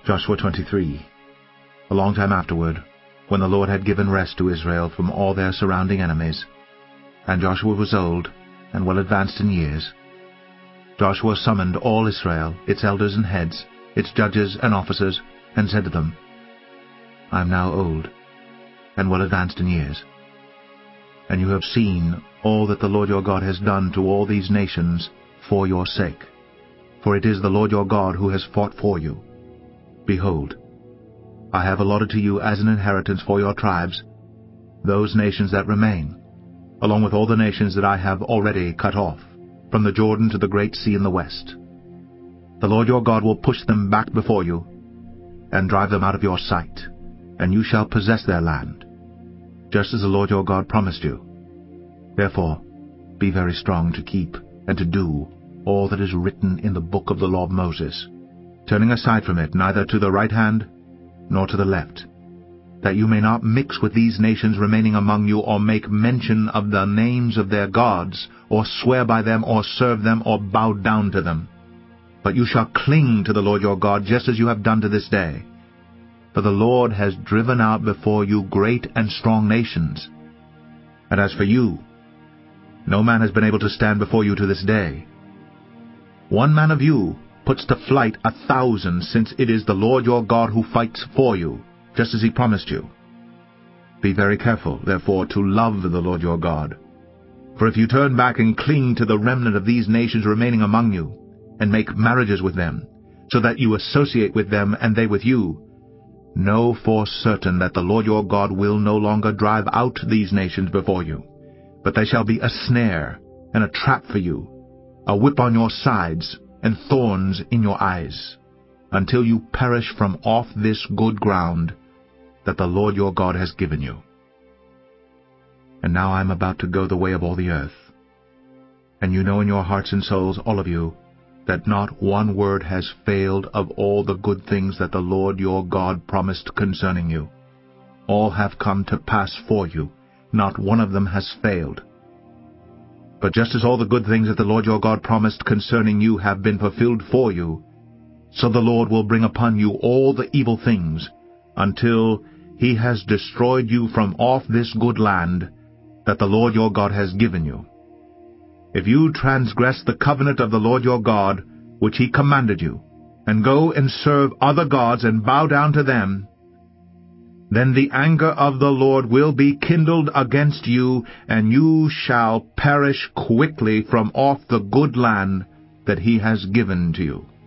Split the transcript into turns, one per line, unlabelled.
Joshua 23. A long time afterward, when the Lord had given rest to Israel from all their surrounding enemies, and Joshua was old and well advanced in years, Joshua summoned all Israel, its elders and heads, its judges and officers, and said to them, I am now old and well advanced in years, and you have seen all that the Lord your God has done to all these nations for your sake. For it is the Lord your God who has fought for you. Behold, I have allotted to you as an inheritance for your tribes those nations that remain, along with all the nations that I have already cut off, from the Jordan to the great sea in the west. The Lord your God will push them back before you, and drive them out of your sight, and you shall possess their land, just as the Lord your God promised you. Therefore, be very strong to keep and to do all that is written in the book of the law of Moses, turning aside from it neither to the right hand nor to the left, that you may not mix with these nations remaining among you, or make mention of the names of their gods, or swear by them, or serve them, or bow down to them. But you shall cling to the Lord your God, just as you have done to this day. For the Lord has driven out before you great and strong nations. And as for you, no man has been able to stand before you to this day. One man of you puts to flight 1,000, since it is the Lord your God who fights for you, just as he promised you. Be very careful, therefore, to love the Lord your God. For if you turn back and cling to the remnant of these nations remaining among you, and make marriages with them, so that you associate with them and they with you, know for certain that the Lord your God will no longer drive out these nations before you, but they shall be a snare and a trap for you, a whip on your sides, and thorns in your eyes, until you perish from off this good ground that the Lord your God has given you. And now I am about to go the way of all the earth. And you know in your hearts and souls, all of you, that not one word has failed of all the good things that the Lord your God promised concerning you. All have come to pass for you. Not one of them has failed. But just as all the good things that the Lord your God promised concerning you have been fulfilled for you, so the Lord will bring upon you all the evil things, until he has destroyed you from off this good land that the Lord your God has given you. If you transgress the covenant of the Lord your God, which he commanded you, and go and serve other gods and bow down to them, then the anger of the Lord will be kindled against you, and you shall perish quickly from off the good land that he has given to you.